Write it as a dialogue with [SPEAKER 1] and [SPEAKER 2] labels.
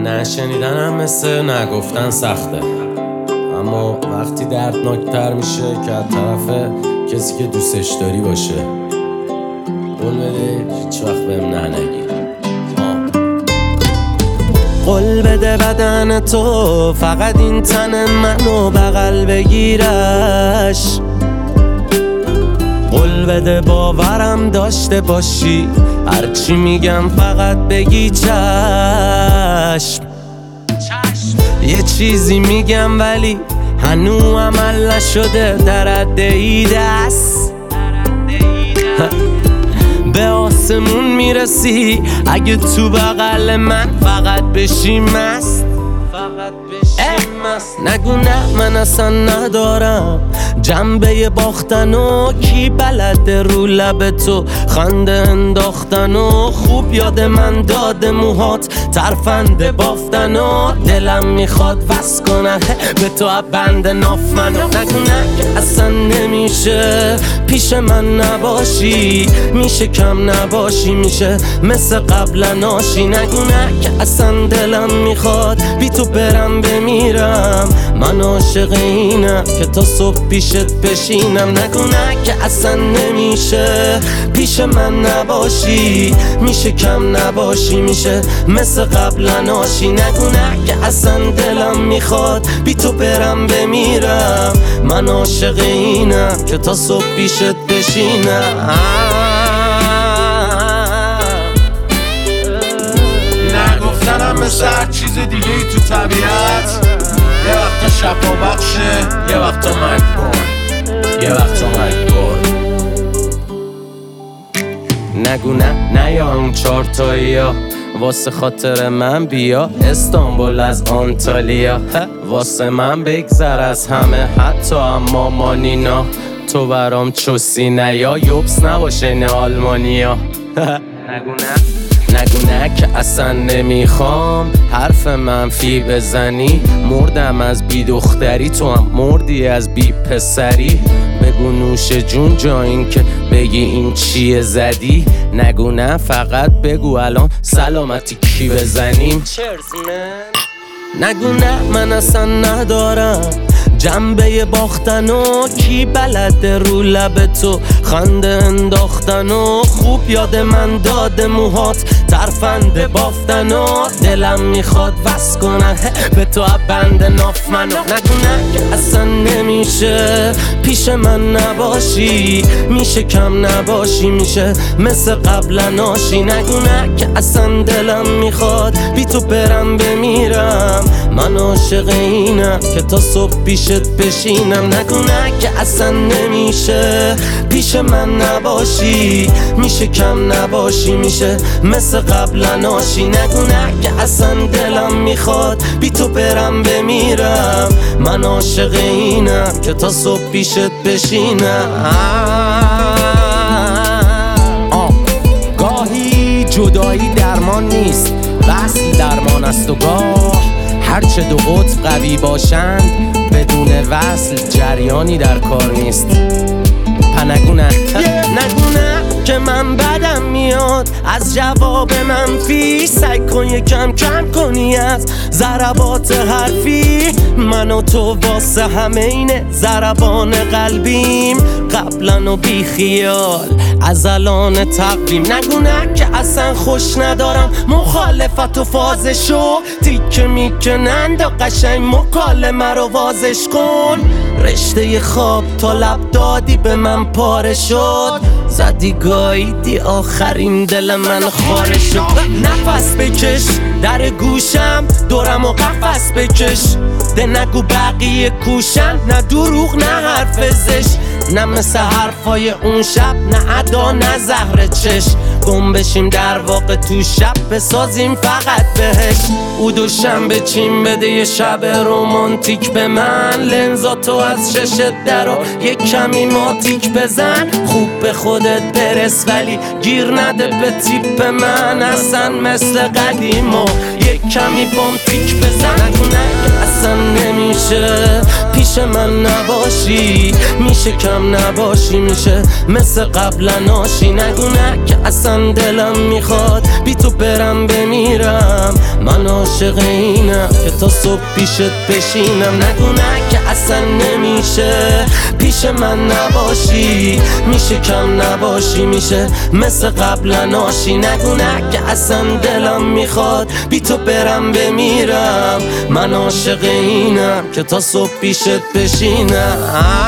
[SPEAKER 1] نشنیدنم مثل نگفتن سخته، اما وقتی دردناکتر میشه که از طرف کسی که دوستش داری باشه. قول بده هیچ وقت بهم نه نگی. قول بده بدن تو فقط این تن منو بغل بگیرش. قول بده باورم داشته باشی، هرچی میگم فقط بگی چشم. یه چیزی میگم ولی هنو عمل نشده، در عده دست به آسمون میرسی اگه تو بغل من فقط بشی مست. نگو نه من اصلا ندارم جنبه باختن و کی بلده رو لب تو خنده انداختن و خوب یاد من داده موهات ترفنده بافتن و دلم میخواد وصل کنه به تو بند ناف منو. نگو نه اصلا نمیشه پیش من نباشی، میشه کم نباشی، میشه مثل قبل ناشی. نگو نه که اصلا دلم میخواد بی تو برم بمیرم، من عاشق اینم که تا صبح پیشت بشینم. نگو نه که اصلا نمیشه پیش من نباشی، میشه کم نباشی، میشه مثل قبل ناشی. نگو نه که اصلا دلم میخواد بی تو برم بمیرم، من عاشق اینم که تا صبح پیشت بشینم.
[SPEAKER 2] نگفتنم مثل هر چیز دیگه ای تو طبیعت، یه وقتا شفا بخشه، یه وقتا مرگبار، یه وقتا مرگبار.
[SPEAKER 1] نگو نه یا اون چارتایی ها، واسه خاطر من بیا استانبول از آنتالیا. واسه من بگذر از همه حتی اما مانینا، تو برام چوسی نه یا یوبس نباشه نه آلمانیا. نگو نه که اصلا نمیخوام حرف منفی بزنی، مردم از بی دختری تو هم مردی از بی پسری. بگو نوش جون جا این که بگی این چیه زدی. نگو نه فقط بگو الان سلامتی کی بزنیم. نگو نه من اصلا ندارم جنبه باختن و کی بلده رو لب تو خنده انداختن و خوب یاد من داده موهات ترفنده بافتن و دلم میخواد وصل کنه به تو بند ناف منو. نگو نه که اصلا نمیشه پیش من نباشی، میشه کم نباشی، میشه مثل قبل ناشی. نگو نه که اصلا دلم میخواد بی تو برم بمیرم، من عاشق اینم که تا صبح پیشت بشینم. نگو نه که اصلا نمیشه پیش من نباشی، میشه کم نباشی، میشه مثل قبل ناشی. نگو نه که اصلا دلم میخواد بی تو برم بمیرم، من عاشق اینم که تا صبح پیشت بشینم. گاهی جدایی درمان نیست، وصل درمان است و گاه هرچه دو قطب قوی باشند بدون وصل جریانی در کار نیست. نگو نه که من بدم میاد از جواب منفی، سعی کن یکم کم کنی از ضربات حرفی. من و تو واسه همه اینه ضربان قلبیم، قبلا و بی خیال از الان تقویم. نگو نه که اصلا خوش ندارم مخالفت و فازشو، تیکه میکنند و قشنگ مکالمه رو وازش کن. رشته خواب تا لب دادی به من پاره شد، زدی گاییدی آخرین دل من خاره شد. نفس بکش در گوشم دورم و قفس بکش، ده نگو بقیه کوشن، نه دروغ نه حرف زش، نه مثل حرفای اون شب، نه ادا نه زهر چشم. گم بشیم در واقع تو شب بسازیم فقط بهش. او دوشنبه چین بده یه شب رومانتیک به من، لنزاتو از ششت درو یک کمی ماتیک بزن. خوب به خودت برس ولی گیر نده به تیپ من، اصلا مثل قدیم و یک کمی بامتیک بزن. نگو نه اصلا نمیشه پیش من نباشی، میشه کم نباشی، میشه مثل قبل ناشی. نگو نه که اصلا دلم میخواد بی تو برم بمیرم، من عاشق اینم که تا صبح پیشت بشینم. نگو نه که اصلا نمیشه پیش من نباشی، میشه کم نباشی، میشه مثل قبلا آشی. نگو نه که اصلا دلم میخواد بی تو برم بمیرم. من عاشق اینم که تا صبح پیشت بشینم.